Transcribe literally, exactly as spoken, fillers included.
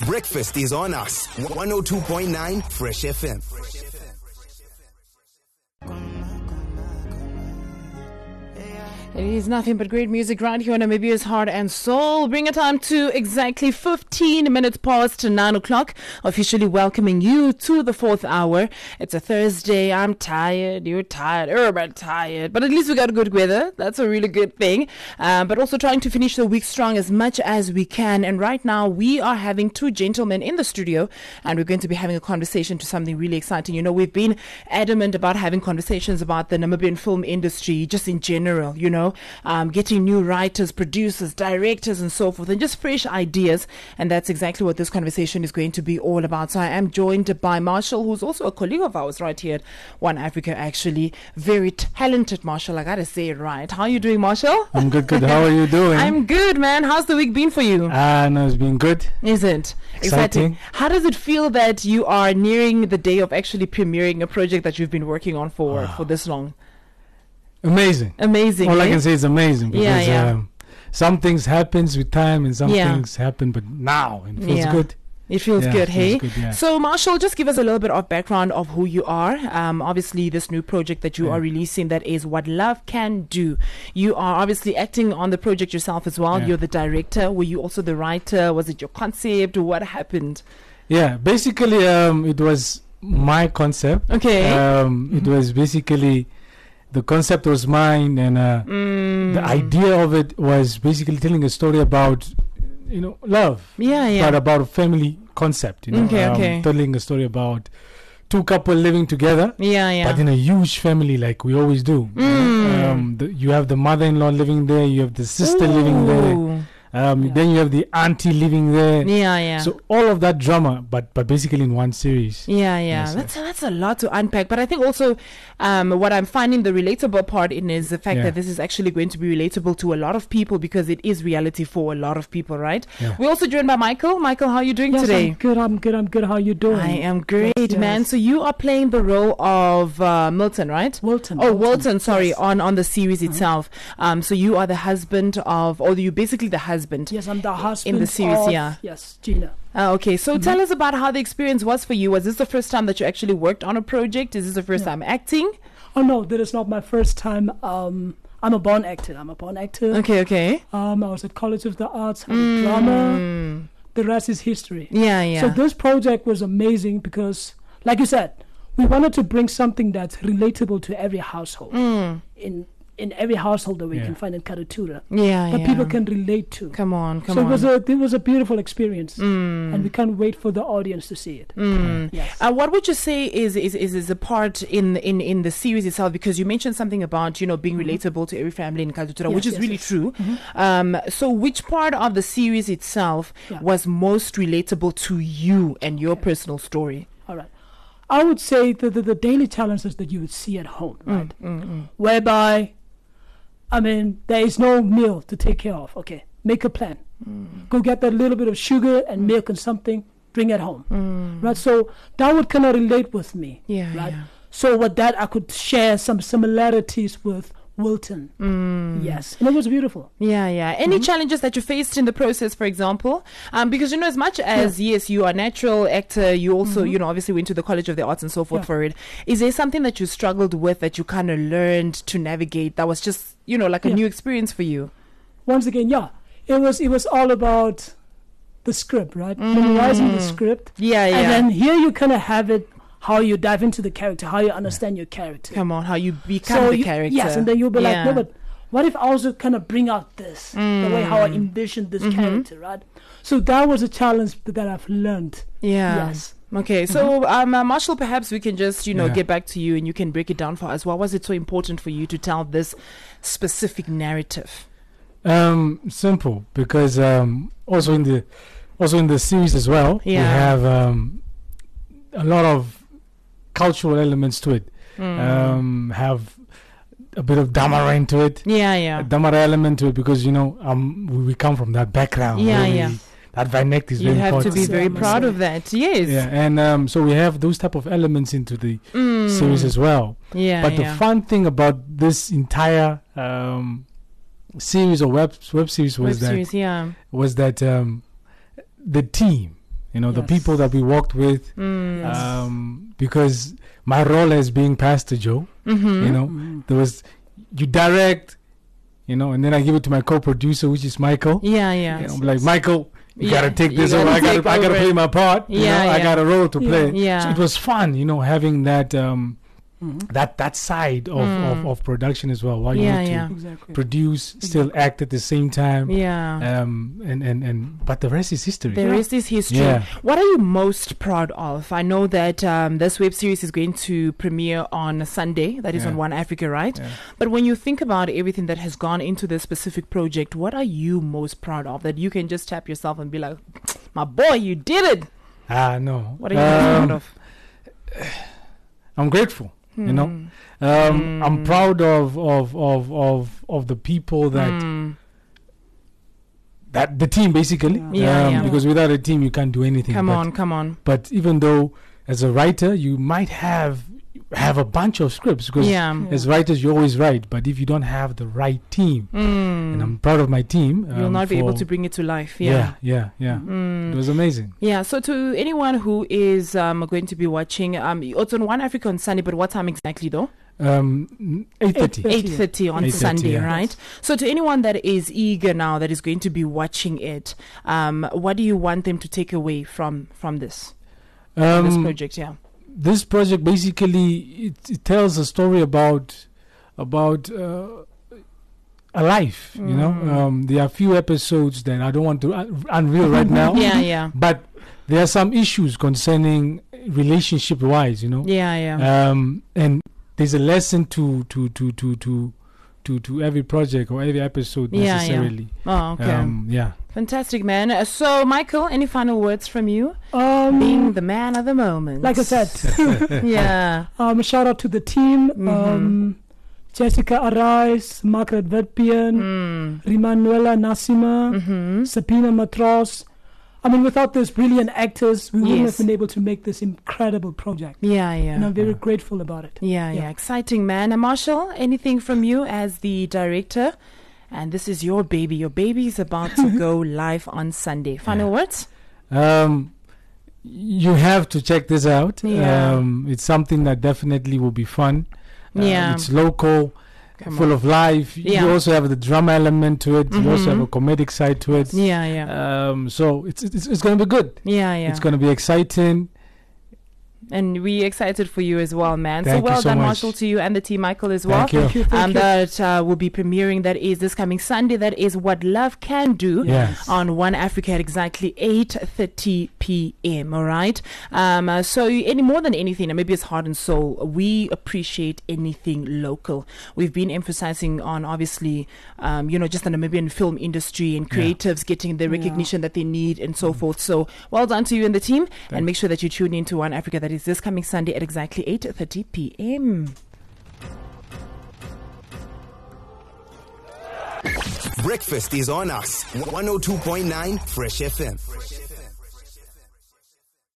Breakfast is on us. one oh two point nine Fresh F M. It is nothing but great music right here on Namibia's Heart and Soul. Bring it time to exactly fifteen minutes past nine o'clock. Officially welcoming you to the fourth hour. It's a Thursday. I'm tired. You're tired. Everybody tired. But at least we got good weather. That's a really good thing. Uh, but also trying to finish the week strong as much as we can. And right now we are having two gentlemen in the studio, and we're going to be having a conversation to something really exciting. You know, we've been adamant about having conversations about the Namibian film industry just in general, you know. Um, getting new writers, producers, directors and so forth, and just fresh ideas. And that's exactly what this conversation is going to be all about. So I am joined by Marshall, who's also a colleague of ours right here at One Africa, actually. Very talented Marshall, I gotta say it right. How are you doing, Marshall? I'm good, good. How are you doing? I'm good, man. How's the week been for you? Ah, uh, no, it's been good. Is it? Exciting. Exciting. How does it feel that you are nearing the day of actually premiering a project that you've been working on for, oh. for this long? Amazing. Amazing. All eh? I can say is amazing because yeah, yeah. Um, some things happens with time and some yeah. things happen, but now it feels yeah. good. It feels yeah, good, it hey? feels good, yeah. So, Marshall, just give us a little bit of background of who you are. Um, obviously, this new project that you yeah. are releasing, that is What Love Can Do. You are obviously acting on the project yourself as well. Yeah. You're the director. Were you also the writer? Was it your concept? What happened? Yeah, basically, um, it was my concept. Okay. Um, mm-hmm. It was basically... The concept was mine, and uh, mm. the idea of it was basically telling a story about, you know, love. Yeah, yeah. But about a family concept, you know. Okay, um, okay. Telling a story about two couple living together. Yeah, yeah. But in a huge family, like we always do. Mm. You know? um, the, you have the mother-in-law living there. You have the sister Ooh. living there. Um, yeah. Then you have the auntie living there. Yeah, yeah. So all of that drama, but but basically in one series. Yeah, yeah. Yes, that's yes. A, that's a lot to unpack. But I think also um, what I'm finding the relatable part in is the fact yeah. that this is actually going to be relatable to a lot of people because it is reality for a lot of people, right? Yeah. We're also joined by Michael. Michael, how are you doing yes, today? I'm good. I'm good. I'm good. How are you doing? I am great, yes, yes. man. So you are playing the role of uh, Milton, right? Wilton. Oh, Wilton. Wilton sorry, yes. on on the series uh-huh. itself. Um, so you are the husband of, or you basically the husband. Yes, I'm the husband in the series, of, yeah. Yes, Gina. Uh, okay, so mm-hmm. tell us about how the experience was for you. Was this the first time that you actually worked on a project? Is this the first yeah. time acting? Oh no, that is not my first time. Um, I'm a born actor. I'm a born actor. Okay, okay. Um, I was at College of the Arts, had mm. drama. The rest is history. Yeah, yeah. So this project was amazing because, like you said, we wanted to bring something that's relatable to every household. Mm. In in every household that we yeah. can find in Karatura. Yeah, that yeah. people can relate to. Come on, come so on. So it was a it was a beautiful experience, mm. and we can't wait for the audience to see it. Mm. Yes. Uh, what would you say is is, is is a part in, in in the series itself? Because you mentioned something about you know being mm-hmm. relatable to every family in Karatura, yes, which is yes, really yes. true. Mm-hmm. Um, so which part of the series itself yeah. was most relatable to you and your okay. personal story? All right. I would say the, the, the daily challenges that you would see at home, right? Mm, mm, mm. Whereby, I mean, there is no meal to take care of. Okay, make a plan. Mm. Go get that little bit of sugar and mm. milk and something, bring it home. Mm. Right? So that would kind of relate with me. Yeah, right? yeah. So with that, I could share some similarities with Wilton. Mm. Yes. And it was beautiful. Yeah, yeah. Any mm-hmm. challenges that you faced in the process, for example? Um, because, you know, as much as, yeah. yes, you are a natural actor, you also, mm-hmm. you know, obviously went to the College of the Arts and so forth yeah. for it. Is there something that you struggled with that you kind of learned to navigate that was just, you know, like a yeah. new experience for you? Once again, yeah. It was, it was all about the script, right? Mm. Memorizing the script. Yeah, yeah. And then here you kind of have it, how you dive into the character, how you understand your character. Come on, how you become so the you, character. Yes, and then you'll be yeah. like, no, but what if I also kind of bring out this, mm. the way how I envisioned this mm-hmm. character, right? So that was a challenge that I've learned. Yeah. Yes. Okay, so mm-hmm. um, uh, Marshall, perhaps we can just, you know, yeah. get back to you and you can break it down for us. Why was it so important for you to tell this specific narrative? Um, simple, because um, also in the also in the series as well, yeah. we have um, a lot of cultural elements to it. Mm. Um, have a bit of Damara into it. Yeah, yeah. A Damara element to it because, you know, um, we, we come from that background. Yeah, really. yeah. That Vanek is you very have important. to be very Yeah, proud so. of that. Yes. Yeah, and um, so we have those type of elements into the mm. series as well. Yeah, but yeah. the fun thing about this entire um, series or web web series was web that series, yeah. was that um, the team, You know, the Yes. people that we worked with, Mm. um, because my role as being Pastor Joe, Mm-hmm. you know, there was, you direct, you know, and then I give it to my co-producer, which is Michael. Yeah, yeah. You know, I'm like, Michael, you Yeah, gotta take you this gotta over. I take gotta, I gotta over play it. my part. You Yeah, know, I yeah. got a role to Yeah. play. Yeah. So it was fun, you know, having that um, Mhm. that that side of, Mm. of, of production as well. While Yeah, you need yeah. to Exactly. produce, still act at the same time. Yeah. Um, and, and, and but the rest is history. The rest is history. Yeah. What are you most proud of? I know that um, this web series is going to premiere on Sunday. That is Yeah. on One Africa, right? Yeah. But when you think about everything that has gone into this specific project, what are you most proud of that you can just tap yourself and be like, my boy, you did it? Ah, no. What are you most Um, proud of? I'm grateful. You know, Hmm. um, I'm Mm. proud of, of of of of the people that Mm. that the team basically. Yeah. Yeah, um, yeah. Because without a team, you can't do anything. Come but, on, come on. But even though, as a writer, you might have have a bunch of scripts because Yeah. as writers, you always write. But if you don't have the right team, and Mm. I'm proud of my team, You'll um, not be able for- to bring it to life. Yeah, Yeah. yeah, yeah. Mm. It was amazing. Yeah, so to anyone who is um, going to be watching, um, it's on One Africa on Sunday, but what time exactly though? Um, eight thirty. eight thirty on eight thirty, Sunday, yeah. right? So to anyone that is eager now, that is going to be watching it, um, what do you want them to take away from from this, from this Um, project? Yeah. this project basically it, it tells a story about about uh, a life. You know, Mm. um, there are a few episodes that I don't want to un- unveil right now. Yeah, yeah, But there are some issues concerning relationship wise. You know, yeah, yeah. um, and there's a lesson to to to to to to, to every project or every episode Yeah, yeah. necessarily. Oh, okay. Um, yeah. Fantastic, man. Uh, So, Michael, any final words from you? Um, Being the man of the moment. like I said, yeah. um, shout out to the team. Mhm. Um, Jessica Arais, Margaret Verpien, Mm. Rimanuela Nassima, Mm-hmm. Sabina Matros. I mean, without those brilliant actors, we wouldn't Yes. have been able to make this incredible project. Yeah, yeah. And I'm very Yeah. grateful about it. Yeah, yeah, Yeah. exciting, man. And Marshall, anything from you as the director? And this is your baby. Your baby is about to go live on Sunday. Final words? Um, you have to check this out. Yeah. Um, it's something that definitely will be fun. Uh, Yeah. It's local, Come full on. of life. Yeah. You also have the drama element to it. You also have Mhm. a comedic side to it. Yeah, yeah. Um, so it's it's, it's going to be good. yeah, yeah. It's going to be exciting. And we excited for you as well, man. so Thank you well so done, much. Marshall, to you and the team, Michael, as well. Thank you. Thank you. Thank Um, you. that uh, will be premiering. That is this coming Sunday. That is What Love Can Do. Yes. On One Africa at exactly eight thirty p.m. All right. Um, uh, so any more than anything, and maybe it's heart and soul, we appreciate anything local. We've been emphasizing on obviously, um, you know, just the Namibian film industry and Yeah. creatives getting the Yeah. recognition that they need and so forth. So well done to you and the team, and Thanks. make sure that you tune in to One Africa. That is this coming Sunday at exactly eight thirty p.m. Breakfast is on us. one oh two point nine Fresh F M.